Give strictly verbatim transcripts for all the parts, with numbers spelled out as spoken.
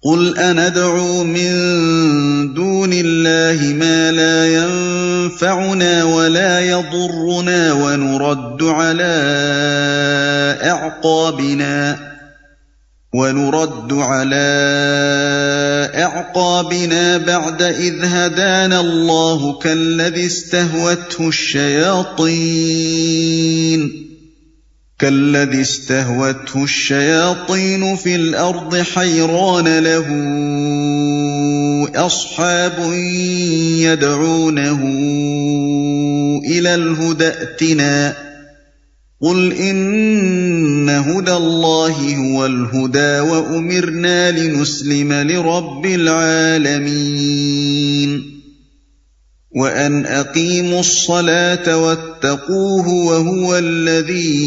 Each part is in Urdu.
قل أندعو من دون الله ما لا ينفعنا ولا يضرنا ونرد على أعقابنا ونرد على أعقابنا بعد إذ هدانا الله كالذي استهوته الشياطين كالذي استهوته الشياطين في الأرض حيران له أصحاب يدعونه إلى الهدى ائتنا قل إن هدى الله هو الهدى وأمرنا لنسلم لرب العالمين وأن أقيموا الصلاة واتقوه وهو الذي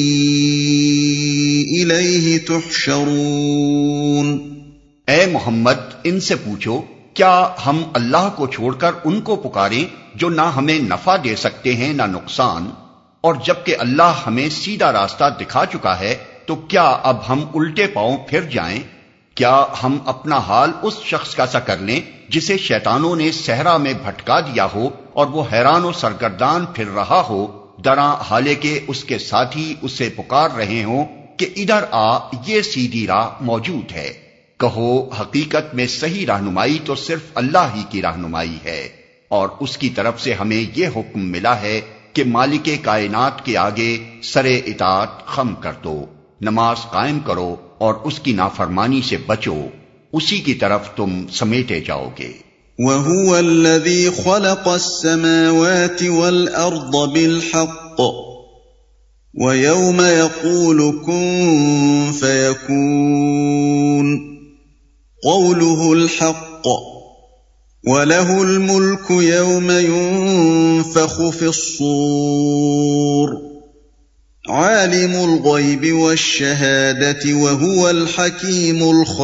إليه تحشرون۔ اے محمد ان سے پوچھو کیا ہم اللہ کو چھوڑ کر ان کو پکاریں جو نہ ہمیں نفع دے سکتے ہیں نہ نقصان، اور جبکہ اللہ ہمیں سیدھا راستہ دکھا چکا ہے تو کیا اب ہم الٹے پاؤں پھر جائیں؟ کیا ہم اپنا حال اس شخص کا سا کر لیں جسے شیطانوں نے صحرا میں بھٹکا دیا ہو اور وہ حیران و سرگردان پھر رہا ہو، دراں حالے کہ اس کے ساتھی اسے پکار رہے ہوں کہ ادھر آ، یہ سیدھی راہ موجود ہے۔ کہو حقیقت میں صحیح رہنمائی تو صرف اللہ ہی کی رہنمائی ہے، اور اس کی طرف سے ہمیں یہ حکم ملا ہے کہ مالک کائنات کے آگے سرے اطاعت خم کر دو، نماز قائم کرو اور اس کی نافرمانی سے بچو، اسی کی طرف تم سمیٹے جاؤ گے۔ وَهُوَ الَّذِي خَلَقَ السَّمَاوَاتِ وَالْأَرْضَ بِالْحَقِّ وَيَوْمَ يَقُولُ كُن فَيَكُونُ قَوْلُهُ الْحَقُّ وَلَهُ الْمُلْكُ يَوْمَ يُنفَخُ فِي الصُّورِ عَالِمُ الْغَيْبِ وَالشَّهَادَةِ وَهُوَ الْحَكِيمُ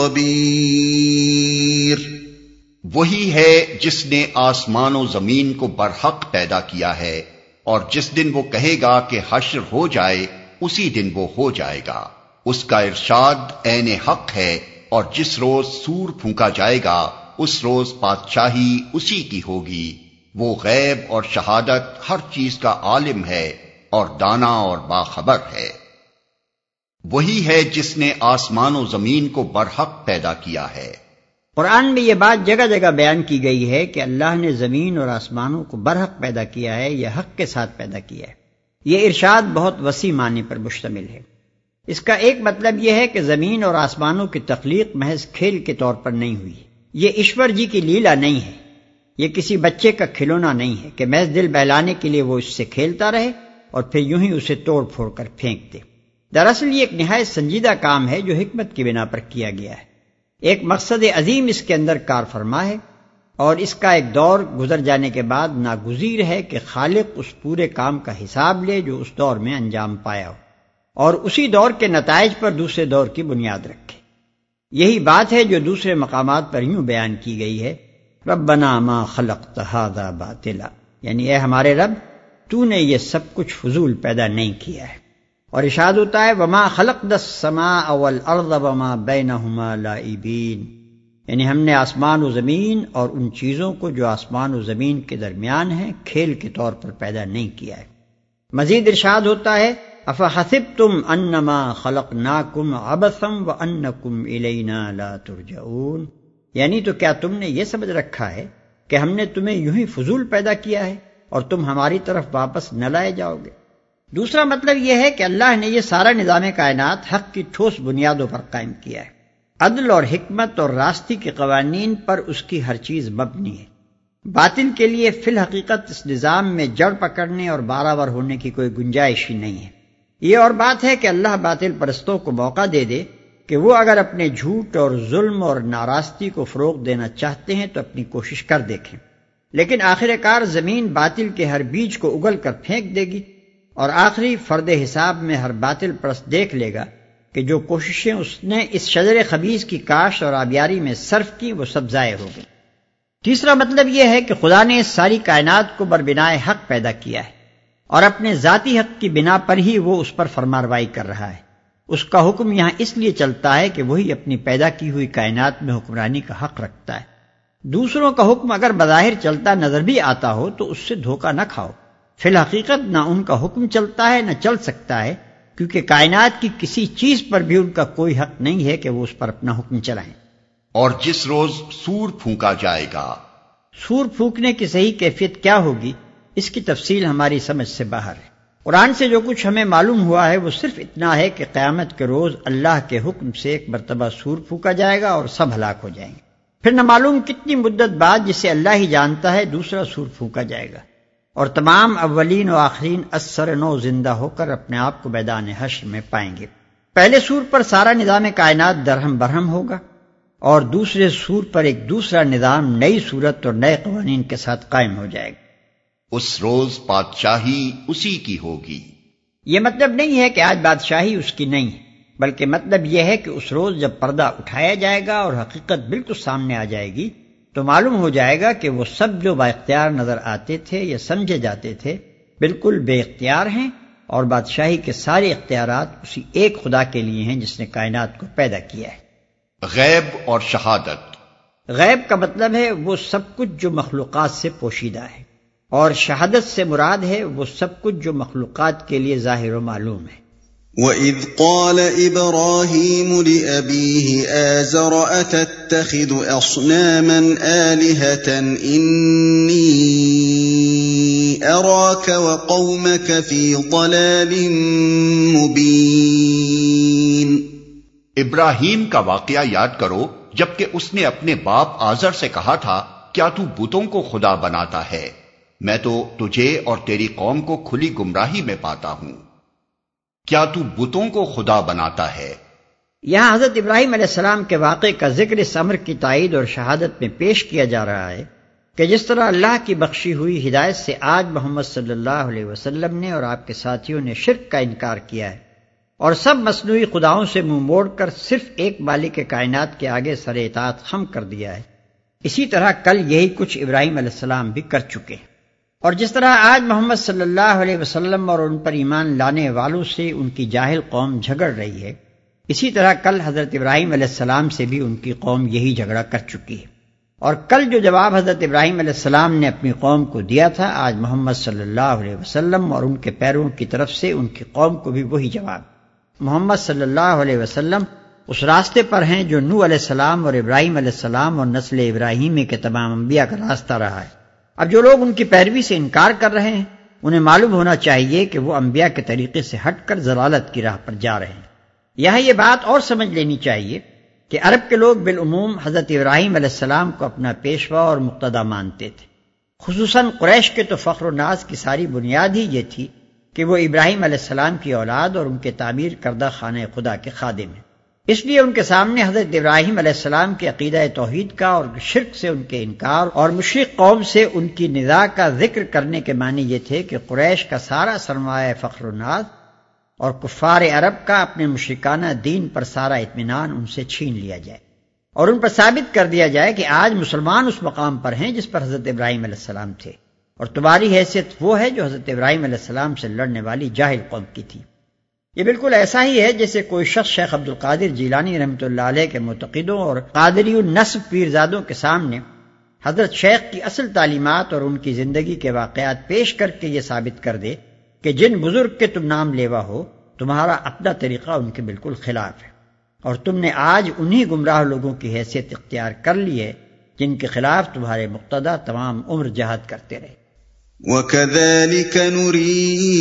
الْخَبِيرُ۔ وہی ہے جس نے آسمان و زمین کو برحق پیدا کیا ہے، اور جس دن وہ کہے گا کہ حشر ہو جائے اسی دن وہ ہو جائے گا، اس کا ارشاد عین حق ہے، اور جس روز سور پھونکا جائے گا اس روز بادشاہی اسی کی ہوگی، وہ غیب اور شہادت ہر چیز کا عالم ہے اور دانا اور باخبر ہے۔ وہی ہے جس نے آسمان و زمین کو برحق پیدا کیا ہے۔ قرآن میں یہ بات جگہ جگہ بیان کی گئی ہے کہ اللہ نے زمین اور آسمانوں کو برحق پیدا کیا ہے، یہ حق کے ساتھ پیدا کیا ہے۔ یہ ارشاد بہت وسیع معنی پر مشتمل ہے۔ اس کا ایک مطلب یہ ہے کہ زمین اور آسمانوں کی تخلیق محض کھیل کے طور پر نہیں ہوئی، یہ ایشور جی کی لیلا نہیں ہے، یہ کسی بچے کا کھلونا نہیں ہے کہ محض دل بہلانے کے لیے وہ اس سے کھیلتا رہے اور پھر یوں ہی اسے توڑ پھوڑ کر پھینک دے۔ دراصل یہ ایک نہایت سنجیدہ کام ہے جو حکمت کی بنا پر کیا گیا ہے، ایک مقصد عظیم اس کے اندر کار فرما ہے، اور اس کا ایک دور گزر جانے کے بعد ناگزیر ہے کہ خالق اس پورے کام کا حساب لے جو اس دور میں انجام پایا ہو، اور اسی دور کے نتائج پر دوسرے دور کی بنیاد رکھے۔ یہی بات ہے جو دوسرے مقامات پر یوں بیان کی گئی ہے، ربنا ما خلقت ھذا باطلا، یعنی اے ہمارے رب تو نے یہ سب کچھ فضول پیدا نہیں کیا ہے۔ اور ارشاد ہوتا ہے وما خلقنا السماء والارض وما بینہما لاعبین، یعنی ہم نے آسمان و زمین اور ان چیزوں کو جو آسمان و زمین کے درمیان ہیں کھیل کے طور پر پیدا نہیں کیا ہے۔ مزید ارشاد ہوتا ہے افحسبتم انما خلقناکم عبثا وانکم الینا لا ترجعون، یعنی تو کیا تم نے یہ سمجھ رکھا ہے کہ ہم نے تمہیں یوں ہی فضول پیدا کیا ہے اور تم ہماری طرف واپس نہ لائے جاؤ گے۔ دوسرا مطلب یہ ہے کہ اللہ نے یہ سارا نظام کائنات حق کی ٹھوس بنیادوں پر قائم کیا ہے، عدل اور حکمت اور راستی کے قوانین پر اس کی ہر چیز مبنی ہے۔ باطل کے لیے فی الحقیقت اس نظام میں جڑ پکڑنے اور بارآور ہونے کی کوئی گنجائش ہی نہیں ہے۔ یہ اور بات ہے کہ اللہ باطل پرستوں کو موقع دے دے کہ وہ اگر اپنے جھوٹ اور ظلم اور ناراستی کو فروغ دینا چاہتے ہیں تو اپنی کوشش کر دیکھیں، لیکن آخر کار زمین باطل کے ہر بیج کو اگل کر پھینک دے گی، اور آخری فرد حساب میں ہر باطل پرست دیکھ لے گا کہ جو کوششیں اس نے اس شجر خبیث کی کاشت اور آبیاری میں صرف کی وہ سب ضائع ہو گئی۔ تیسرا مطلب یہ ہے کہ خدا نے اس ساری کائنات کو بربنائے حق پیدا کیا ہے، اور اپنے ذاتی حق کی بنا پر ہی وہ اس پر فرمانروائی کر رہا ہے۔ اس کا حکم یہاں اس لیے چلتا ہے کہ وہی اپنی پیدا کی ہوئی کائنات میں حکمرانی کا حق رکھتا ہے۔ دوسروں کا حکم اگر بظاہر چلتا نظر بھی آتا ہو تو اس سے دھوکہ نہ کھاؤ، فی الحقیقت نہ ان کا حکم چلتا ہے نہ چل سکتا ہے، کیونکہ کائنات کی کسی چیز پر بھی ان کا کوئی حق نہیں ہے کہ وہ اس پر اپنا حکم چلائیں۔ اور جس روز سور پھونکا جائے گا، سور پھونکنے کی صحیح کیفیت کیا ہوگی اس کی تفصیل ہماری سمجھ سے باہر ہے۔ قرآن سے جو کچھ ہمیں معلوم ہوا ہے وہ صرف اتنا ہے کہ قیامت کے روز اللہ کے حکم سے ایک مرتبہ سور پھونکا جائے گا اور سب ہلاک ہو جائیں گے، پھر نہ معلوم کتنی مدت بعد، جسے اللہ ہی جانتا ہے، دوسرا سور پھونکا جائے گا، اور تمام اولین و آخرین اثر نو زندہ ہو کر اپنے آپ کو میدان حشر میں پائیں گے۔ پہلے سور پر سارا نظام کائنات درہم برہم ہوگا، اور دوسرے سور پر ایک دوسرا نظام نئی صورت اور نئے قوانین کے ساتھ قائم ہو جائے گا۔ اس روز بادشاہی اسی کی ہوگی۔ یہ مطلب نہیں ہے کہ آج بادشاہی اس کی نہیں ہے، بلکہ مطلب یہ ہے کہ اس روز جب پردہ اٹھایا جائے گا اور حقیقت بالکل سامنے آ جائے گی تو معلوم ہو جائے گا کہ وہ سب جو با اختیار نظر آتے تھے یا سمجھے جاتے تھے بالکل بے اختیار ہیں، اور بادشاہی کے سارے اختیارات اسی ایک خدا کے لیے ہیں جس نے کائنات کو پیدا کیا ہے۔ غیب اور شہادت۔ غیب کا مطلب ہے وہ سب کچھ جو مخلوقات سے پوشیدہ ہے، اور شہادت سے مراد ہے وہ سب کچھ جو مخلوقات کے لیے ظاہر و معلوم ہے۔ وَإِذْ قَالَ إِبْرَاهِيمُ لِأَبِيهِ آزَرَ أَتَتَّخِذُ أَصْنَامًا آلِهَةً إِنِّي أَرَاكَ وَقَوْمَكَ فِي ضَلَالٍ مُبِينٍ۔ ابراہیم کا واقعہ یاد کرو جبکہ اس نے اپنے باپ آزر سے کہا تھا، کیا تو بتوں کو خدا بناتا ہے؟ میں تو تجھے اور تیری قوم کو کھلی گمراہی میں پاتا ہوں۔ کیا تو بتوں کو خدا بناتا ہے؟ یہاں حضرت ابراہیم علیہ السلام کے واقعے کا ذکر اس امر کی تائید اور شہادت میں پیش کیا جا رہا ہے کہ جس طرح اللہ کی بخشی ہوئی ہدایت سے آج محمد صلی اللہ علیہ وسلم نے اور آپ کے ساتھیوں نے شرک کا انکار کیا ہے اور سب مصنوعی خداؤں سے منہ موڑ کر صرف ایک مالک کائنات کے آگے سر اطاعت خم کر دیا ہے، اسی طرح کل یہی کچھ ابراہیم علیہ السلام بھی کر چکے ہیں۔ اور جس طرح آج محمد صلی اللہ علیہ وسلم اور ان پر ایمان لانے والوں سے ان کی جاہل قوم جھگڑ رہی ہے، اسی طرح کل حضرت ابراہیم علیہ السلام سے بھی ان کی قوم یہی جھگڑا کر چکی ہے، اور کل جو جواب حضرت ابراہیم علیہ السلام نے اپنی قوم کو دیا تھا، آج محمد صلی اللہ علیہ وسلم اور ان کے پیرووں کی طرف سے ان کی قوم کو بھی وہی جواب۔ محمد صلی اللہ علیہ وسلم اس راستے پر ہیں جو نوح علیہ السلام اور ابراہیم علیہ السلام اور نسل ابراہیمی کے تمام انبیاء کا راستہ رہا ہے۔ اب جو لوگ ان کی پیروی سے انکار کر رہے ہیں انہیں معلوم ہونا چاہیے کہ وہ انبیاء کے طریقے سے ہٹ کر ضلالت کی راہ پر جا رہے ہیں۔ یہاں یہ بات اور سمجھ لینی چاہیے کہ عرب کے لوگ بالعموم حضرت ابراہیم علیہ السلام کو اپنا پیشوا اور مقتدی مانتے تھے، خصوصاً قریش کے تو فخر و ناز کی ساری بنیاد ہی یہ تھی کہ وہ ابراہیم علیہ السلام کی اولاد اور ان کے تعمیر کردہ خانہ خدا کے خادم ہیں، اس لیے ان کے سامنے حضرت ابراہیم علیہ السلام کے عقیدہ توحید کا اور شرک سے ان کے انکار اور مشرک قوم سے ان کی نزاع کا ذکر کرنے کے معنی یہ تھے کہ قریش کا سارا سرمایہ فخر و ناز اور کفار عرب کا اپنے مشرکانہ دین پر سارا اطمینان ان سے چھین لیا جائے اور ان پر ثابت کر دیا جائے کہ آج مسلمان اس مقام پر ہیں جس پر حضرت ابراہیم علیہ السلام تھے، اور تمہاری حیثیت وہ ہے جو حضرت ابراہیم علیہ السلام سے لڑنے والی جاہل قوم کی تھی۔ یہ بالکل ایسا ہی ہے جیسے کوئی شخص شیخ عبد القادر جیلانی رحمۃ اللہ علیہ کے معتقدوں اور قادری النسب پیرزادوں کے سامنے حضرت شیخ کی اصل تعلیمات اور ان کی زندگی کے واقعات پیش کر کے یہ ثابت کر دے کہ جن بزرگ کے تم نام لیوا ہو تمہارا اپنا طریقہ ان کے بالکل خلاف ہے، اور تم نے آج انہی گمراہ لوگوں کی حیثیت اختیار کر لی ہے جن کے خلاف تمہارے مقتدی تمام عمر جہاد کرتے رہے۔ وَكَذَلِكَ نُرِي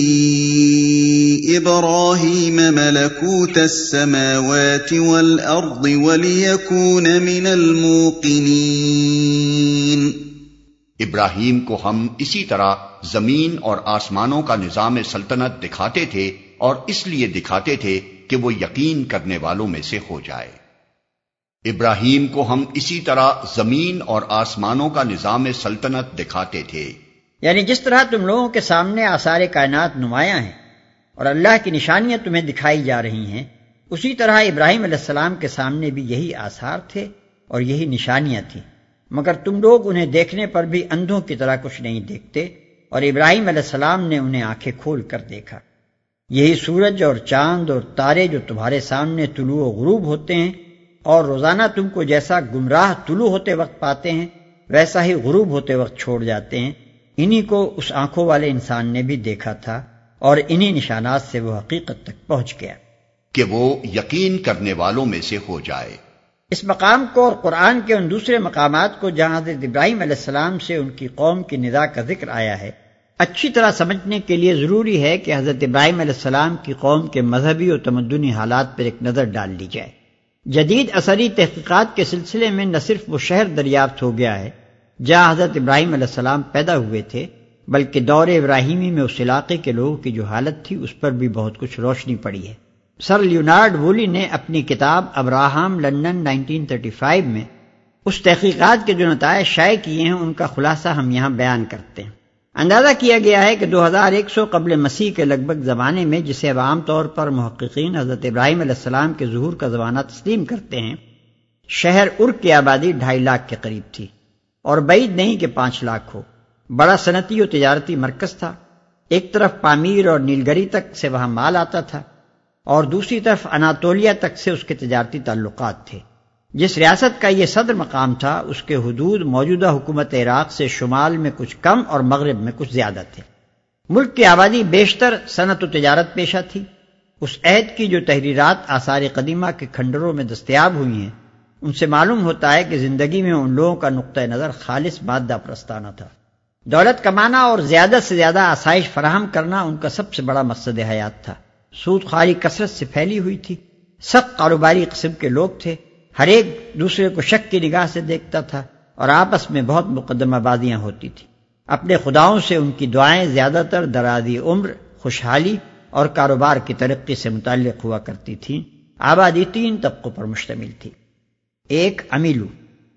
إِبْرَاهِيمَ مَلَكُوتَ السَّمَاوَاتِ وَالْأَرْضِ وَلِيَكُونَ مِنَ الْمُوقِنِينَ۔ ابراہیم کو ہم اسی طرح زمین اور آسمانوں کا نظام سلطنت دکھاتے تھے، اور اس لیے دکھاتے تھے کہ وہ یقین کرنے والوں میں سے ہو جائے۔ ابراہیم کو ہم اسی طرح زمین اور آسمانوں کا نظام سلطنت دکھاتے تھے، یعنی جس طرح تم لوگوں کے سامنے آثار کائنات نمایاں ہیں اور اللہ کی نشانیاں تمہیں دکھائی جا رہی ہیں، اسی طرح ابراہیم علیہ السلام کے سامنے بھی یہی آثار تھے اور یہی نشانیاں تھیں، مگر تم لوگ انہیں دیکھنے پر بھی اندھوں کی طرح کچھ نہیں دیکھتے، اور ابراہیم علیہ السلام نے انہیں آنکھیں کھول کر دیکھا۔ یہی سورج اور چاند اور تارے جو تمہارے سامنے طلوع و غروب ہوتے ہیں اور روزانہ تم کو جیسا گمراہ طلوع ہوتے وقت پاتے ہیں ویسا ہی غروب ہوتے وقت چھوڑ جاتے ہیں، انہی کو اس آنکھوں والے انسان نے بھی دیکھا تھا اور انہی نشانات سے وہ حقیقت تک پہنچ گیا کہ وہ یقین کرنے والوں میں سے ہو جائے۔ اس مقام کو اور قرآن کے ان دوسرے مقامات کو جہاں حضرت ابراہیم علیہ السلام سے ان کی قوم کی ندا کا ذکر آیا ہے، اچھی طرح سمجھنے کے لیے ضروری ہے کہ حضرت ابراہیم علیہ السلام کی قوم کے مذہبی اور تمدنی حالات پر ایک نظر ڈال لی جائے۔ جدید اثری تحقیقات کے سلسلے میں نہ صرف وہ شہر دریافت ہو گیا ہے جہاں حضرت ابراہیم علیہ السلام پیدا ہوئے تھے، بلکہ دور ابراہیمی میں اس علاقے کے لوگوں کی جو حالت تھی اس پر بھی بہت کچھ روشنی پڑی ہے۔ سر لیونارڈ وولی نے اپنی کتاب Abraham London nineteen thirty five میں اس تحقیقات کے جو نتائج شائع کیے ہیں ان کا خلاصہ ہم یہاں بیان کرتے ہیں۔ اندازہ کیا گیا ہے کہ دو ہزار ایک سو قبل مسیح کے لگ بھگ زمانے میں، جسے اب عام طور پر محققین حضرت ابراہیم علیہ السلام کے ظہور کا زمانہ تسلیم کرتے ہیں، شہر ار کی آبادی ڈھائی لاکھ کے قریب تھی، اور بعید نہیں کہ پانچ لاکھ ہو۔ بڑا صنعتی و تجارتی مرکز تھا، ایک طرف پامیر اور نیلگری تک سے وہاں مال آتا تھا اور دوسری طرف اناطولیہ تک سے اس کے تجارتی تعلقات تھے۔ جس ریاست کا یہ صدر مقام تھا اس کے حدود موجودہ حکومت عراق سے شمال میں کچھ کم اور مغرب میں کچھ زیادہ تھے۔ ملک کی آبادی بیشتر صنعت و تجارت پیشہ تھی۔ اس عہد کی جو تحریرات آثار قدیمہ کے کھنڈروں میں دستیاب ہوئی ہیں ان سے معلوم ہوتا ہے کہ زندگی میں ان لوگوں کا نقطہ نظر خالص مادہ پرستانہ تھا۔ دولت کمانا اور زیادہ سے زیادہ آسائش فراہم کرنا ان کا سب سے بڑا مقصد حیات تھا۔ سود خواری کثرت سے پھیلی ہوئی تھی، سخت کاروباری قسم کے لوگ تھے، ہر ایک دوسرے کو شک کی نگاہ سے دیکھتا تھا اور آپس میں بہت مقدمہ بازیاں ہوتی تھیں۔ اپنے خداؤں سے ان کی دعائیں زیادہ تر درازی عمر، خوشحالی اور کاروبار کی ترقی سے متعلق ہوا کرتی تھیں۔ آبادی تین طبقوں پر مشتمل تھی۔ ایک امیلو،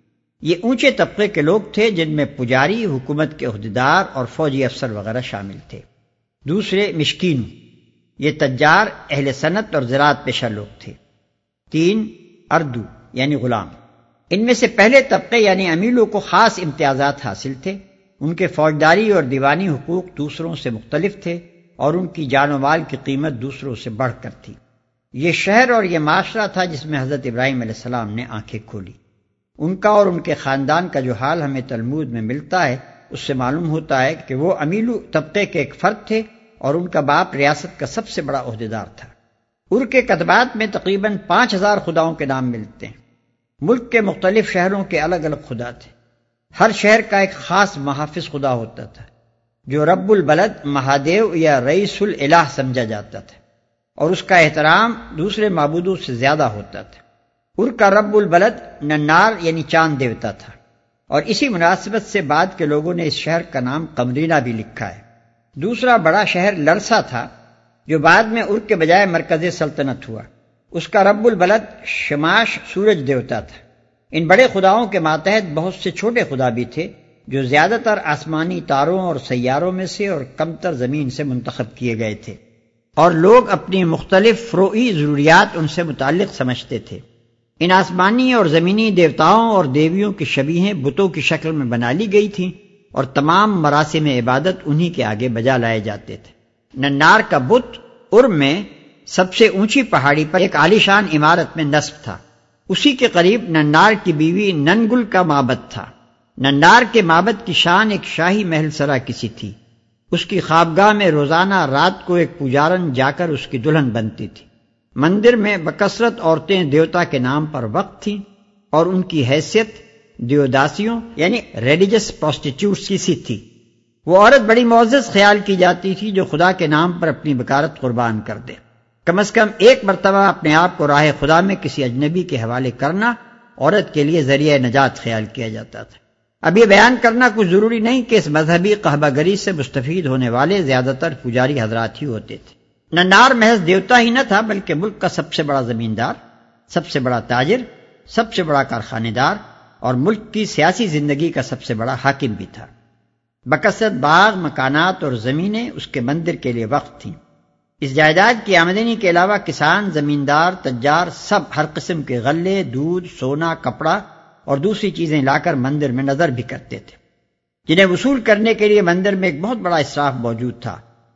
یہ اونچے طبقے کے لوگ تھے جن میں پجاری، حکومت کے عہدیدار اور فوجی افسر وغیرہ شامل تھے۔ دوسرے مشکینو، یہ تجار، اہل صنعت اور زراعت پیشہ لوگ تھے۔ تین اردو یعنی غلام، ان میں سے پہلے طبقے یعنی امیلوں کو خاص امتیازات حاصل تھے، ان کے فوجداری اور دیوانی حقوق دوسروں سے مختلف تھے اور ان کی جان و مال کی قیمت دوسروں سے بڑھ کر تھی۔ یہ شہر اور یہ معاشرہ تھا جس میں حضرت ابراہیم علیہ السلام نے آنکھیں کھولی۔ ان کا اور ان کے خاندان کا جو حال ہمیں تلمود میں ملتا ہے اس سے معلوم ہوتا ہے کہ وہ امیلو طبقے کے ایک فرد تھے اور ان کا باپ ریاست کا سب سے بڑا عہدیدار تھا۔ ار کے کتبات میں تقریباً پانچ ہزار خداؤں کے نام ملتے ہیں۔ ملک کے مختلف شہروں کے الگ الگ خدا تھے۔ ہر شہر کا ایک خاص محافظ خدا ہوتا تھا جو رب البلد، مہادیو یا رئیس الالہ سمجھا جاتا تھا اور اس کا احترام دوسرے معبودوں سے زیادہ ہوتا تھا۔ ار کا رب البلد ننار یعنی چاند دیوتا تھا اور اسی مناسبت سے بعد کے لوگوں نے اس شہر کا نام قمرینہ بھی لکھا ہے۔ دوسرا بڑا شہر لرسا تھا جو بعد میں ار کے بجائے مرکز سلطنت ہوا۔ اس کا رب البلد شماش سورج دیوتا تھا۔ ان بڑے خداؤں کے ماتحت بہت سے چھوٹے خدا بھی تھے جو زیادہ تر آسمانی تاروں اور سیاروں میں سے اور کمتر زمین سے منتخب کیے گئے تھے، اور لوگ اپنی مختلف فروعی ضروریات ان سے متعلق سمجھتے تھے۔ ان آسمانی اور زمینی دیوتاؤں اور دیویوں کی شبیہیں بتوں کی شکل میں بنا لی گئی تھیں اور تمام مراسم عبادت انہی کے آگے بجا لائے جاتے تھے۔ ننار کا بت ار میں سب سے اونچی پہاڑی پر ایک عالیشان عمارت میں نصب تھا۔ اسی کے قریب ننار کی بیوی ننگل کا معبد تھا۔ ننار کے معبد کی شان ایک شاہی محل سرا کسی تھی۔ اس کی خوابگاہ میں روزانہ رات کو ایک پجارن جا کر اس کی دلہن بنتی تھی۔ مندر میں بکثرت عورتیں دیوتا کے نام پر وقف تھیں اور ان کی حیثیت دیوداسیوں یعنی ریلیجس پروسٹیٹیوٹس کی سی تھی۔ وہ عورت بڑی معزز خیال کی جاتی تھی جو خدا کے نام پر اپنی بکارت قربان کر دے۔ کم از کم ایک مرتبہ اپنے آپ کو راہ خدا میں کسی اجنبی کے حوالے کرنا عورت کے لیے ذریعہ نجات خیال کیا جاتا تھا۔ اب یہ بیان کرنا کچھ ضروری نہیں کہ اس مذہبی قہبہ گری سے مستفید ہونے والے زیادہ تر پجاری حضرات ہی ہوتے تھے۔ ننار محض دیوتا ہی نہ تھا بلکہ ملک کا سب سے بڑا زمیندار، سب سے بڑا تاجر، سب سے بڑا کارخانے دار اور ملک کی سیاسی زندگی کا سب سے بڑا حاکم بھی تھا۔ بکثرت باغ، مکانات اور زمینیں اس کے مندر کے لیے وقف تھیں۔ اس جائیداد کی آمدنی کے علاوہ کسان، زمیندار، تجار سب ہر قسم کے غلے، دودھ، سونا، کپڑا اور دوسری چیزیں لا کر مندر میں نظر بھی کرتے تھے، جنہیں وصول کرنے کے لیے مندر میں ایک بہت بڑا اسراف موجود تھا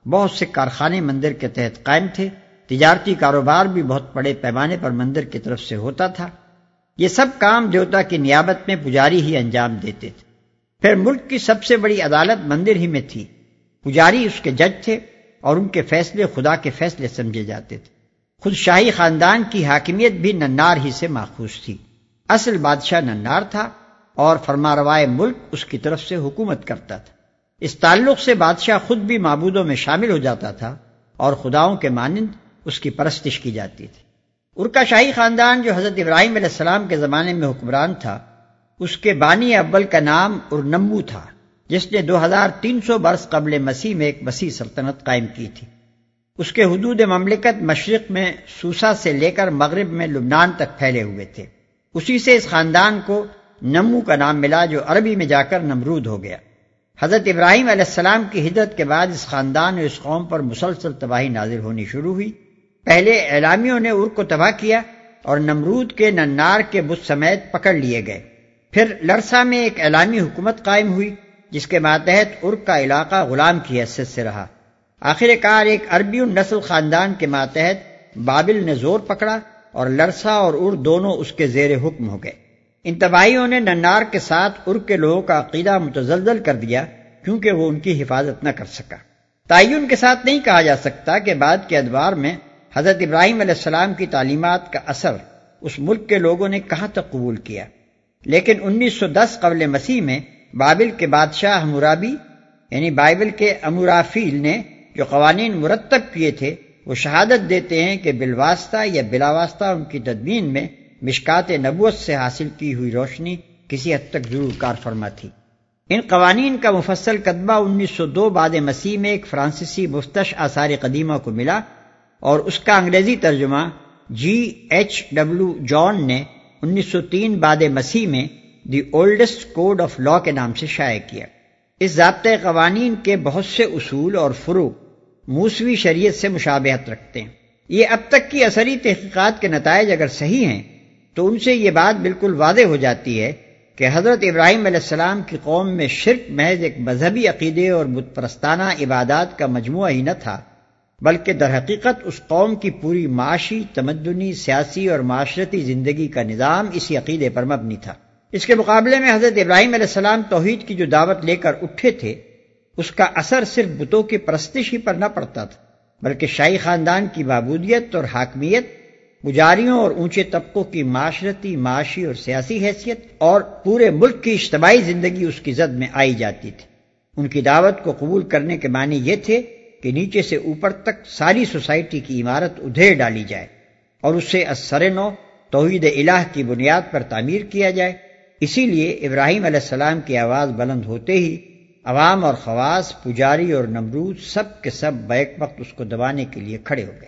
بہت سے کارخانے مندر کے تحت قائم تھے، تجارتی کاروبار بھی بہت بڑے پیمانے پر مندر کی طرف سے ہوتا تھا۔ یہ سب کام دیوتا کی نیابت میں پجاری ہی انجام دیتے تھے۔ پھر ملک کی سب سے بڑی عدالت مندر ہی میں تھی، پجاری اس کے جج تھے اور ان کے فیصلے خدا کے فیصلے سمجھے جاتے تھے۔ خود شاہی خاندان کی حاکمیت بھی ننار ہی سے ماخوذ تھی۔ اصل بادشاہ ننار تھا اور فرمانروائے ملک اس کی طرف سے حکومت کرتا تھا۔ اس تعلق سے بادشاہ خود بھی معبودوں میں شامل ہو جاتا تھا اور خداؤں کے مانند اس کی پرستش کی جاتی تھی۔ ارکا شاہی خاندان جو حضرت ابراہیم علیہ السلام کے زمانے میں حکمران تھا، اس کے بانی اول کا نام ارنمو تھا، جس نے دو ہزار تین سو برس قبل مسیح میں ایک وسیع سلطنت قائم کی تھی۔ اس کے حدود مملکت مشرق میں سوسا سے لے کر مغرب میں لبنان تک پھیلے ہوئے تھے۔ اسی سے اس خاندان کو نمو کا نام ملا، جو عربی میں جا کر نمرود ہو گیا۔ حضرت ابراہیم علیہ السلام کی ہجرت کے بعد اس خاندان اور اس قوم پر مسلسل تباہی نازل ہونی شروع ہوئی۔ پہلے اعلامیوں نے ار کو تباہ کیا اور نمرود کے ننار کے بت سمیت پکڑ لیے گئے۔ پھر لرسا میں ایک اعلامی حکومت قائم ہوئی جس کے ماتحت ار کا علاقہ غلام کی حیثیت سے رہا۔ آخر کار ایک عربی نسل خاندان کے ماتحت بابل نے زور پکڑا اور لرسا اور ار دونوں اس کے زیر حکم ہو گئے۔ ان تباہیوں نے ننار کے ساتھ ار کے لوگوں کا عقیدہ متزلزل کر دیا، کیونکہ وہ ان کی حفاظت نہ کر سکا۔ تعین کے ساتھ نہیں کہا جا سکتا کہ بعد کے ادوار میں حضرت ابراہیم علیہ السلام کی تعلیمات کا اثر اس ملک کے لوگوں نے کہاں تک قبول کیا، لیکن انیس سو دس قبل مسیح میں بابل کے بادشاہ حمورابی یعنی بائبل کے امورافیل نے جو قوانین مرتب کیے تھے، وہ شہادت دیتے ہیں کہ بالواسطہ یا بلا واسطہ ان کی تدوین میں مشکات نبوت سے حاصل کی ہوئی روشنی کسی حد تک ضرور کار فرما تھی۔ ان قوانین کا مفصل کتبہ انیس سو دو بعد مسیح میں ایک فرانسیسی مفتش آثار قدیمہ کو ملا اور اس کا انگریزی ترجمہ جی ایچ ڈبلو جان نے انیس سو تین بعد مسیح میں the oldest code of law کے نام سے شائع کیا۔ اس ضابطۂ قوانین کے بہت سے اصول اور فروع موسوی شریعت سے مشابہت رکھتے ہیں۔ یہ اب تک کی اثری تحقیقات کے نتائج اگر صحیح ہیں تو ان سے یہ بات بالکل واضح ہو جاتی ہے کہ حضرت ابراہیم علیہ السلام کی قوم میں شرک محض ایک مذہبی عقیدے اور بت پرستانہ عبادات کا مجموعہ ہی نہ تھا، بلکہ در حقیقت اس قوم کی پوری معاشی، تمدنی، سیاسی اور معاشرتی زندگی کا نظام اسی عقیدے پر مبنی تھا۔ اس کے مقابلے میں حضرت ابراہیم علیہ السلام توحید کی جو دعوت لے کر اٹھے تھے، اس کا اثر صرف بتوں کی پرستش ہی پر نہ پڑتا تھا، بلکہ شاہی خاندان کی معبودیت اور حاکمیت، پجاریوں اور اونچے طبقوں کی معاشرتی، معاشی اور سیاسی حیثیت اور پورے ملک کی اجتماعی زندگی اس کی زد میں آئی جاتی تھی۔ ان کی دعوت کو قبول کرنے کے معنی یہ تھے کہ نیچے سے اوپر تک ساری سوسائٹی کی عمارت ادھیڑ ڈالی جائے اور اسے از سر نو توحید الہ کی بنیاد پر تعمیر کیا جائے۔ اسی لیے ابراہیم علیہ السلام کی آواز بلند ہوتے ہی عوام اور خواص، پجاری اور نمرود سب کے سب بیک وقت اس کو دبانے کے لیے کھڑے ہو گئے۔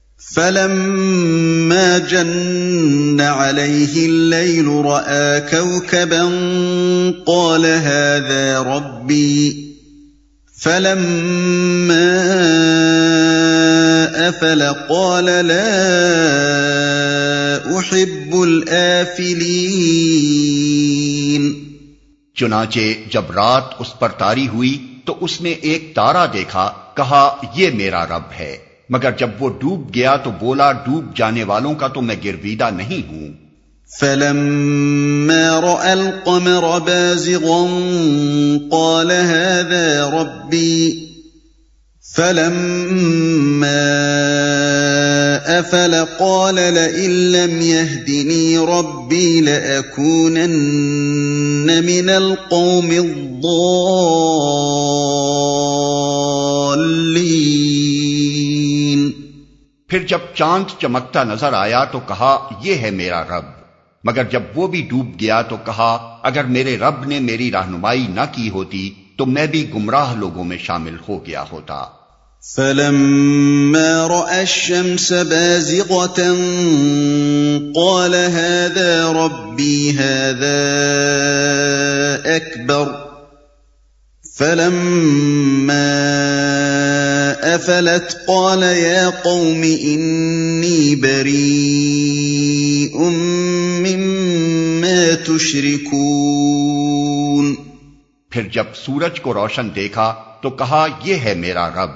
فَلَمَّا جَنَّ عَلَيْهِ اللَّيْلُ رَأَىٰ كَوْكَبًا قَالَ هَٰذَا رَبِّي فَلَمَّا أَفَلَ قَالَ لَا أُحِبُّ الْآفِلِينَ۔ چنانچہ جب رات اس پر طاری ہوئی تو اس نے ایک تارا دیکھا، کہا یہ میرا رب ہے، مگر جب وہ ڈوب گیا تو بولا ڈوب جانے والوں کا تو میں گرویدہ نہیں ہوں۔ فَلَمَّا رَأَى الْقَمَرَ بَازِغًا قَالَ هَٰذَا رَبِّي فَلَمَّا أَفَلَ قَالَ لَئِن لَّمْ يَهْدِنِي رَبِّي لَأَكُونَنَّ مِنَ الْقَوْمِ الضَّالِّينَ۔ پھر جب چاند چمکتا نظر آیا تو کہا یہ ہے میرا رب، مگر جب وہ بھی ڈوب گیا تو کہا اگر میرے رب نے میری رہنمائی نہ کی ہوتی تو میں بھی گمراہ لوگوں میں شامل ہو گیا ہوتا۔ فَلَمَّا رَأَى الشَّمْسَ بَازِغَةً قَالَ هَٰذَا رَبِّي هَٰذَا أَكْبَرُ فَلَمَّا أَفَلَتْ قَالَ يَا قَوْمِ إِنِّي بَرِيءٌ مِّمَّا تُشْرِكُونَ۔ پھر جب سورج کو روشن دیکھا تو کہا یہ ہے میرا رب،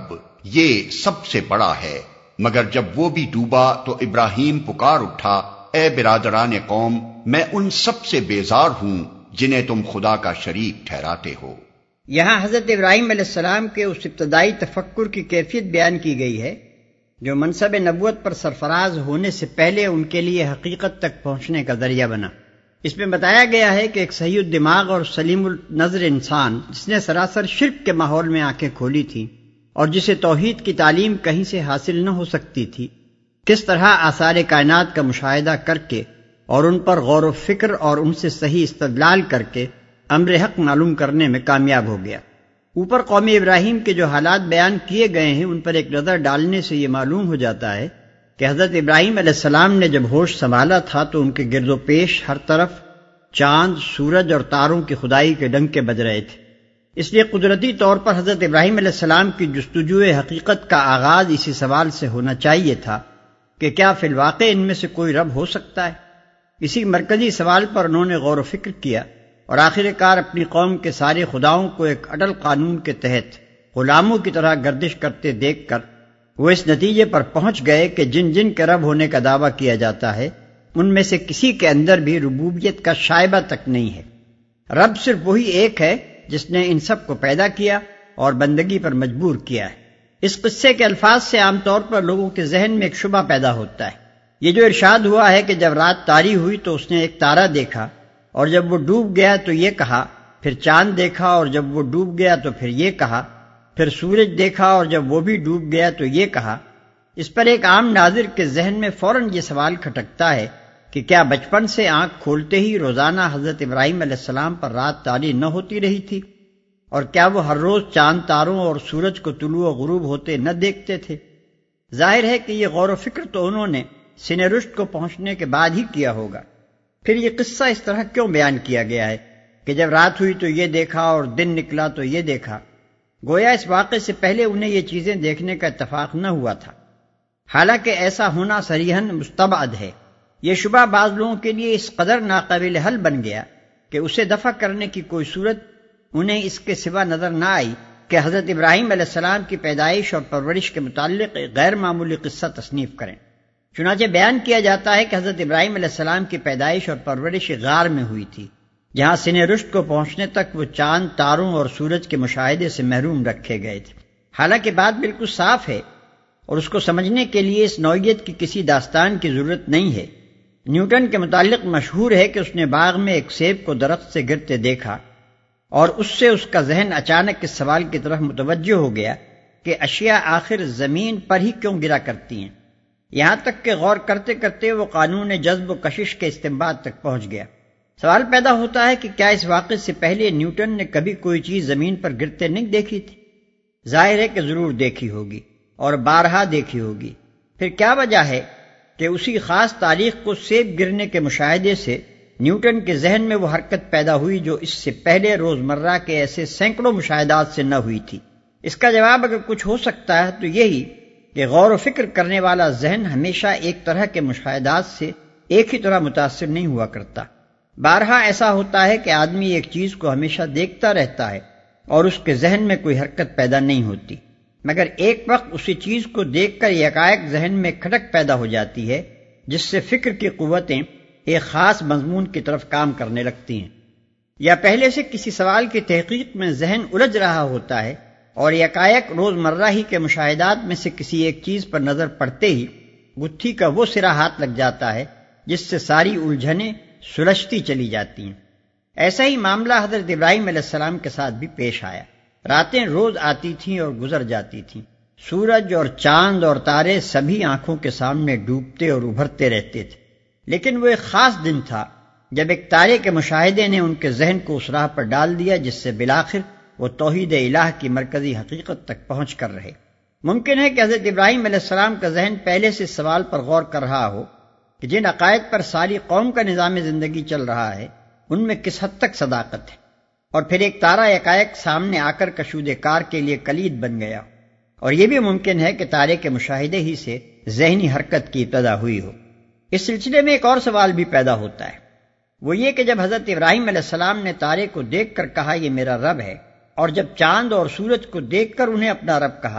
یہ سب سے بڑا ہے، مگر جب وہ بھی ڈوبا تو ابراہیم پکار اٹھا، اے برادران قوم، میں ان سب سے بیزار ہوں جنہیں تم خدا کا شریک ٹھہراتے ہو۔ یہاں حضرت ابراہیم علیہ السلام کے اس ابتدائی تفکر کی کیفیت بیان کی گئی ہے جو منصب نبوت پر سرفراز ہونے سے پہلے ان کے لیے حقیقت تک پہنچنے کا ذریعہ بنا۔ اس میں بتایا گیا ہے کہ ایک صحیح الدماغ اور سلیم النظر انسان جس نے سراسر شرک کے ماحول میں آنکھیں کھولی تھیں اور جسے توحید کی تعلیم کہیں سے حاصل نہ ہو سکتی تھی، کس طرح آثار کائنات کا مشاہدہ کر کے اور ان پر غور و فکر اور ان سے صحیح استدلال کر کے امر حق معلوم کرنے میں کامیاب ہو گیا۔ اوپر قوم ابراہیم کے جو حالات بیان کیے گئے ہیں ان پر ایک نظر ڈالنے سے یہ معلوم ہو جاتا ہے کہ حضرت ابراہیم علیہ السلام نے جب ہوش سنبھالا تھا تو ان کے گرد و پیش ہر طرف چاند، سورج اور تاروں کی خدائی کے ڈنکے بج رہے تھے۔ اس لیے قدرتی طور پر حضرت ابراہیم علیہ السلام کی جستجو حقیقت کا آغاز اسی سوال سے ہونا چاہیے تھا کہ کیا فی الواقع ان میں سے کوئی رب ہو سکتا ہے؟ اسی مرکزی سوال پر انہوں نے غور و فکر کیا اور آخر کار اپنی قوم کے سارے خداؤں کو ایک اٹل قانون کے تحت غلاموں کی طرح گردش کرتے دیکھ کر وہ اس نتیجے پر پہنچ گئے کہ جن جن کے رب ہونے کا دعویٰ کیا جاتا ہے ان میں سے کسی کے اندر بھی ربوبیت کا شائبہ تک نہیں ہے۔ رب صرف وہی ایک ہے جس نے ان سب کو پیدا کیا اور بندگی پر مجبور کیا ہے۔ اس قصے کے الفاظ سے عام طور پر لوگوں کے ذہن میں ایک شبہ پیدا ہوتا ہے۔ یہ جو ارشاد ہوا ہے کہ جب رات تاری ہوئی تو اس نے ایک تارا دیکھا اور جب وہ ڈوب گیا تو یہ کہا، پھر چاند دیکھا اور جب وہ ڈوب گیا تو پھر یہ کہا، پھر سورج دیکھا اور جب وہ بھی ڈوب گیا تو یہ کہا، اس پر ایک عام ناظر کے ذہن میں فوراً یہ سوال کھٹکتا ہے کہ کیا بچپن سے آنکھ کھولتے ہی روزانہ حضرت ابراہیم علیہ السلام پر رات تاری نہ ہوتی رہی تھی؟ اور کیا وہ ہر روز چاند تاروں اور سورج کو طلوع و غروب ہوتے نہ دیکھتے تھے؟ ظاہر ہے کہ یہ غور و فکر تو انہوں نے سن رشد کو پہنچنے کے بعد ہی کیا ہوگا۔ پھر یہ قصہ اس طرح کیوں بیان کیا گیا ہے کہ جب رات ہوئی تو یہ دیکھا اور دن نکلا تو یہ دیکھا؟ گویا اس واقعے سے پہلے انہیں یہ چیزیں دیکھنے کا اتفاق نہ ہوا تھا، حالانکہ ایسا ہونا صریحاً مستبعد ہے۔ یہ شبہ بعض لوگوں کے لیے اس قدر ناقابل حل بن گیا کہ اسے دفع کرنے کی کوئی صورت انہیں اس کے سوا نظر نہ آئی کہ حضرت ابراہیم علیہ السلام کی پیدائش اور پرورش کے متعلق ایک غیر معمولی قصہ تصنیف کریں۔ چنانچہ بیان کیا جاتا ہے کہ حضرت ابراہیم علیہ السلام کی پیدائش اور پرورش غار میں ہوئی تھی، جہاں سن رشد کو پہنچنے تک وہ چاند، تاروں اور سورج کے مشاہدے سے محروم رکھے گئے تھے۔ حالانکہ بات بالکل صاف ہے اور اس کو سمجھنے کے لیے اس نوعیت کی کسی داستان کی ضرورت نہیں ہے۔ نیوٹن کے متعلق مشہور ہے کہ اس نے باغ میں ایک سیب کو درخت سے گرتے دیکھا اور اس سے اس کا ذہن اچانک اس سوال کی طرف متوجہ ہو گیا کہ اشیاء آخر زمین پر ہی کیوں گرا کرتی ہیں۔ یہاں تک کہ غور کرتے کرتے وہ قانون جذب و کشش کے استنباط تک پہنچ گیا۔ سوال پیدا ہوتا ہے کہ کیا اس واقعے سے پہلے نیوٹن نے کبھی کوئی چیز زمین پر گرتے نہیں دیکھی تھی؟ ظاہر ہے کہ ضرور دیکھی ہوگی اور بارہا دیکھی ہوگی۔ پھر کیا وجہ ہے کہ اسی خاص تاریخ کو سیب گرنے کے مشاہدے سے نیوٹن کے ذہن میں وہ حرکت پیدا ہوئی جو اس سے پہلے روزمرہ کے ایسے سینکڑوں مشاہدات سے نہ ہوئی تھی؟ اس کا جواب اگر کچھ ہو سکتا ہے تو یہی کہ غور و فکر کرنے والا ذہن ہمیشہ ایک طرح کے مشاہدات سے ایک ہی طرح متاثر نہیں ہوا کرتا۔ بارہا ایسا ہوتا ہے کہ آدمی ایک چیز کو ہمیشہ دیکھتا رہتا ہے اور اس کے ذہن میں کوئی حرکت پیدا نہیں ہوتی، مگر ایک وقت اسی چیز کو دیکھ کر یکایک ذہن میں کھٹک پیدا ہو جاتی ہے جس سے فکر کی قوتیں ایک خاص مضمون کی طرف کام کرنے لگتی ہیں، یا پہلے سے کسی سوال کی تحقیق میں ذہن الجھ رہا ہوتا ہے اور یکایک روزمرہ ہی کے مشاہدات میں سے کسی ایک چیز پر نظر پڑتے ہی گتھی کا وہ سرا ہاتھ لگ جاتا ہے جس سے ساری الجھنیں سلجھتی چلی جاتی ہیں۔ ایسا ہی معاملہ حضرت ابراہیم علیہ السلام کے ساتھ بھی پیش آیا۔ راتیں روز آتی تھیں اور گزر جاتی تھیں، سورج اور چاند اور تارے سبھی آنکھوں کے سامنے ڈوبتے اور ابھرتے رہتے تھے، لیکن وہ ایک خاص دن تھا جب ایک تارے کے مشاہدے نے ان کے ذہن کو اس راہ پر ڈال دیا جس سے بالآخر وہ توحید الہ کی مرکزی حقیقت تک پہنچ کر رہے۔ ممکن ہے کہ حضرت ابراہیم علیہ السلام کا ذہن پہلے سے اس سوال پر غور کر رہا ہو کہ جن عقائد پر ساری قوم کا نظام زندگی چل رہا ہے ان میں کس حد تک صداقت ہے، اور پھر ایک تارا یکایک سامنے آ کر کشود کار کے لیے کلید بن گیا۔ اور یہ بھی ممکن ہے کہ تارے کے مشاہدے ہی سے ذہنی حرکت کی ابتدا ہوئی ہو۔ اس سلسلے میں ایک اور سوال بھی پیدا ہوتا ہے، وہ یہ کہ جب حضرت ابراہیم علیہ السلام نے تارے کو دیکھ کر کہا یہ میرا رب ہے، اور جب چاند اور سورج کو دیکھ کر انہیں اپنا رب کہا،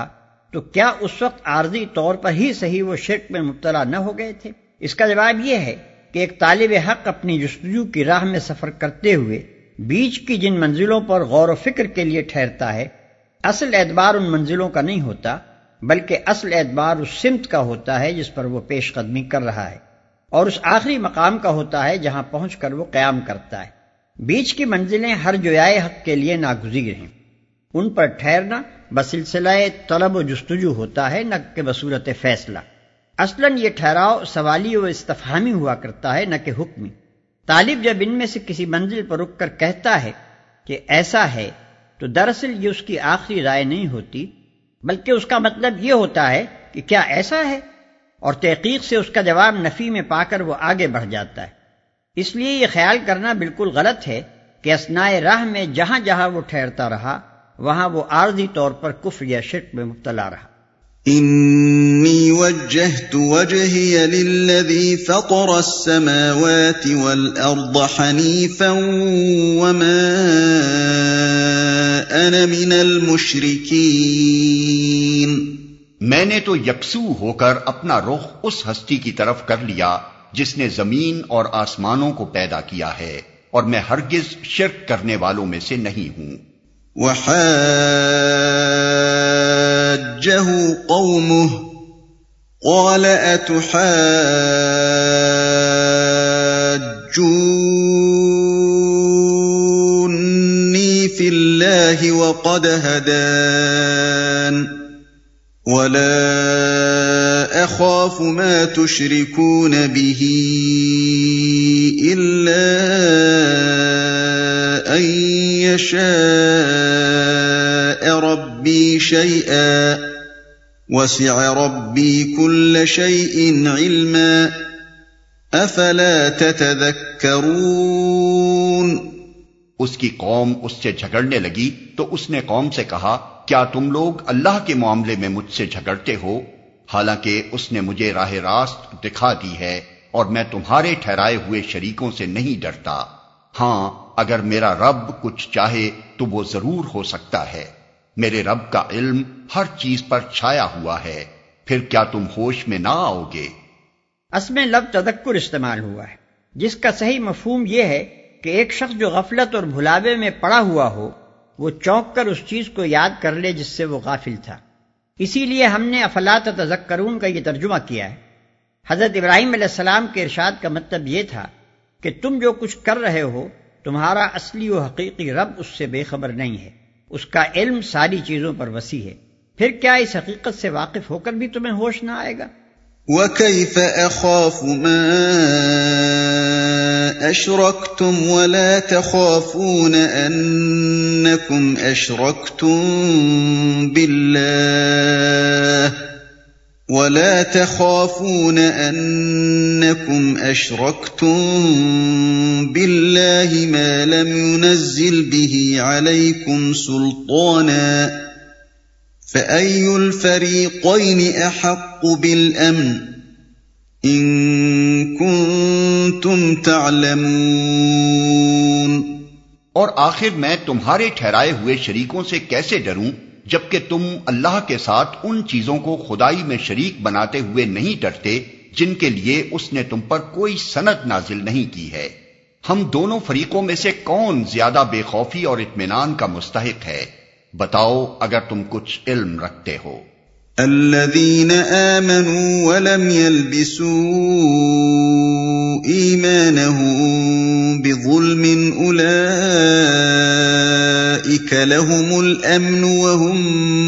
تو کیا اس وقت عارضی طور پر ہی صحیح وہ شرک میں مبتلا نہ ہو گئے تھے؟ اس کا جواب یہ ہے کہ ایک طالب حق اپنی جستجو کی راہ میں سفر کرتے ہوئے بیچ کی جن منزلوں پر غور و فکر کے لیے ٹھہرتا ہے، اصل اعتبار ان منزلوں کا نہیں ہوتا، بلکہ اصل اعتبار اس سمت کا ہوتا ہے جس پر وہ پیش قدمی کر رہا ہے، اور اس آخری مقام کا ہوتا ہے جہاں پہنچ کر وہ قیام کرتا ہے۔ بیچ کی منزلیں ہر جویائے حق کے لیے ناگزیر ہیں، ان پر ٹھہرنا بسلسلہ طلب و جستجو ہوتا ہے، نہ کہ بصورت فیصلہ۔ اصلاً یہ ٹھہراؤ سوالی و استفہامی ہوا کرتا ہے، نہ کہ حکمی۔ طالب جب ان میں سے کسی منزل پر رک کر کہتا ہے کہ ایسا ہے، تو دراصل یہ اس کی آخری رائے نہیں ہوتی، بلکہ اس کا مطلب یہ ہوتا ہے کہ کیا ایسا ہے، اور تحقیق سے اس کا جواب نفی میں پا کر وہ آگے بڑھ جاتا ہے۔ اس لیے یہ خیال کرنا بالکل غلط ہے کہ اثناء راہ میں جہاں جہاں وہ ٹھہرتا رہا وہاں وہ عارضی طور پر کفر یا شرک میں مبتلا رہا۔ انی وجہت وجہی للذی فطر السماوات والارض حنیفا وما انا من المشرکین، میں نے تو یکسو ہو کر اپنا رخ اس ہستی کی طرف کر لیا جس نے زمین اور آسمانوں کو پیدا کیا ہے، اور میں ہرگز شرک کرنے والوں میں سے نہیں ہوں۔ وحاجه قومه قال اتحاجوني في الله وقد هدان ولا اخاف ما تشركون به الا ان يشاء ربي شيئا وسع ربي كل شيء علما افلا تتذكرون۔ اس کی قوم اس سے جھگڑنے لگی تو اس نے قوم سے کہا، کیا تم لوگ اللہ کے معاملے میں مجھ سے جھگڑتے ہو، حالانکہ اس نے مجھے راہ راست دکھا دی ہے اور میں تمہارے ٹھہرائے ہوئے شریکوں سے نہیں ڈرتا۔ ہاں، اگر میرا رب کچھ چاہے تو وہ ضرور ہو سکتا ہے، میرے رب کا علم ہر چیز پر چھایا ہوا ہے، پھر کیا تم ہوش میں نہ آؤ گے؟ اس میں لفظ تذکر استعمال ہوا ہے، جس کا صحیح مفہوم یہ ہے کہ ایک شخص جو غفلت اور بھلاوے میں پڑا ہوا ہو وہ چونک کر اس چیز کو یاد کر لے جس سے وہ غافل تھا۔ اسی لیے ہم نے افلا تتذکرون کا یہ ترجمہ کیا ہے۔ حضرت ابراہیم علیہ السلام کے ارشاد کا مطلب یہ تھا کہ تم جو کچھ کر رہے ہو تمہارا اصلی و حقیقی رب اس سے بے خبر نہیں ہے، اس کا علم ساری چیزوں پر وسیع ہے، پھر کیا اس حقیقت سے واقف ہو کر بھی تمہیں ہوش نہ آئے گا؟ وَكَيْفَ أَخَافُ مَا أَشْرَكْتُمْ وَلَا تَخَافُونَ أَنَّكُمْ أَشْرَكْتُمْ بِاللَّهِ وَلَا تَخَافُونَ أَنَّكُمْ أَشْرَكْتُمْ بِاللَّهِ مَا لَمْ يُنَزِّلْ بِهِ عَلَيْكُمْ سُلْطَانًا فَأَيُّ الْفَرِيقَيْنِ أَحَقُّ بِالْأَمْنِ إِن كُنتُمْ تَعْلَمُونَ۔ اور آخر میں تمہارے ٹھہرائے ہوئے شریکوں سے کیسے ڈروں جبکہ تم اللہ کے ساتھ ان چیزوں کو خدائی میں شریک بناتے ہوئے نہیں ڈرتے جن کے لیے اس نے تم پر کوئی سند نازل نہیں کی ہے۔ ہم دونوں فریقوں میں سے کون زیادہ بے خوفی اور اطمینان کا مستحق ہے؟ بتاؤ اگر تم کچھ علم رکھتے ہو۔ الذين آمنوا ولم يلبسوا إيمانهم بظلم أولئك لهم الأمن وهم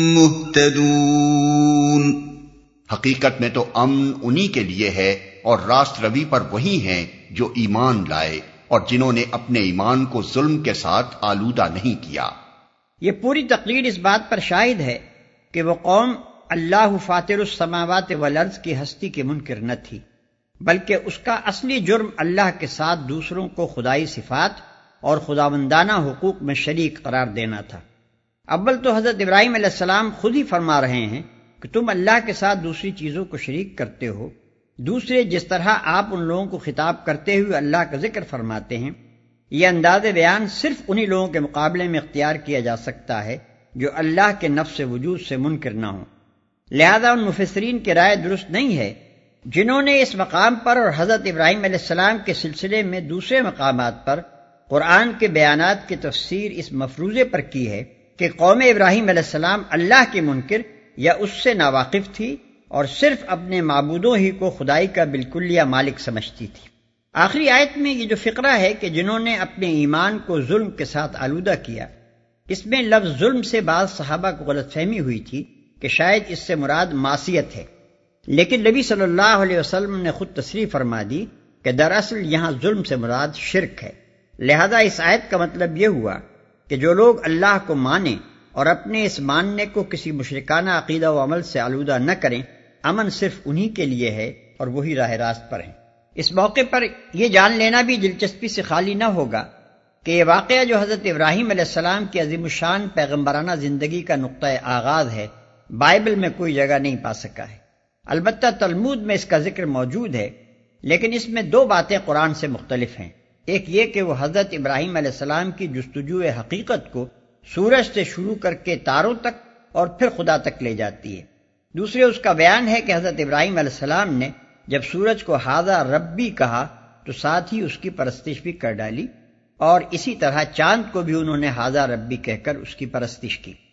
مهتدون۔ حقیقت میں تو امن انہی کے لیے ہے اور راست روی پر وہی ہیں جو ایمان لائے اور جنہوں نے اپنے ایمان کو ظلم کے ساتھ آلودہ نہیں کیا۔ یہ پوری تقریر اس بات پر شاہد ہے کہ وہ قوم اللہ فاطر السماوات والارض کی ہستی کی منکر نہ تھی، بلکہ اس کا اصلی جرم اللہ کے ساتھ دوسروں کو خدائی صفات اور خداوندانہ حقوق میں شریک قرار دینا تھا۔ اول تو حضرت ابراہیم علیہ السلام خود ہی فرما رہے ہیں کہ تم اللہ کے ساتھ دوسری چیزوں کو شریک کرتے ہو، دوسرے جس طرح آپ ان لوگوں کو خطاب کرتے ہوئے اللہ کا ذکر فرماتے ہیں، یہ انداز بیان صرف انہی لوگوں کے مقابلے میں اختیار کیا جا سکتا ہے جو اللہ کے نفس وجود سے منکر نہ ہوں۔ لہذا ان مفسرین کی رائے درست نہیں ہے جنہوں نے اس مقام پر اور حضرت ابراہیم علیہ السلام کے سلسلے میں دوسرے مقامات پر قرآن کے بیانات کی تفسیر اس مفروضے پر کی ہے کہ قوم ابراہیم علیہ السلام اللہ کے منکر یا اس سے ناواقف تھی اور صرف اپنے معبودوں ہی کو خدائی کا بالکلیہ مالک سمجھتی تھی۔ آخری آیت میں یہ جو فقرہ ہے کہ جنہوں نے اپنے ایمان کو ظلم کے ساتھ آلودہ کیا، اس میں لفظ ظلم سے بعض صحابہ کو غلط فہمی ہوئی تھی کہ شاید اس سے مراد معصیت ہے، لیکن نبی صلی اللہ علیہ وسلم نے خود تصریح فرما دی کہ دراصل یہاں ظلم سے مراد شرک ہے۔ لہذا اس آیت کا مطلب یہ ہوا کہ جو لوگ اللہ کو مانیں اور اپنے اس ماننے کو کسی مشرکانہ عقیدہ و عمل سے آلودہ نہ کریں، امن صرف انہی کے لیے ہے اور وہی راہ راست پر ہیں۔ اس موقع پر یہ جان لینا بھی دلچسپی سے خالی نہ ہوگا کہ یہ واقعہ جو حضرت ابراہیم علیہ السلام کی عظیم الشان پیغمبرانہ زندگی کا نقطہ آغاز ہے، بائبل میں کوئی جگہ نہیں پا سکا ہے۔ البتہ تلمود میں اس کا ذکر موجود ہے، لیکن اس میں دو باتیں قرآن سے مختلف ہیں۔ ایک یہ کہ وہ حضرت ابراہیم علیہ السلام کی جستجو حقیقت کو سورج سے شروع کر کے تاروں تک اور پھر خدا تک لے جاتی ہے۔ دوسرے اس کا بیان ہے کہ حضرت ابراہیم علیہ السلام نے جب سورج کو ھذا ربی کہا تو ساتھ ہی اس کی پرستش بھی کر ڈالی، اور اسی طرح چاند کو بھی انہوں نے ھذا ربی کہہ کر اس کی پرستش کی۔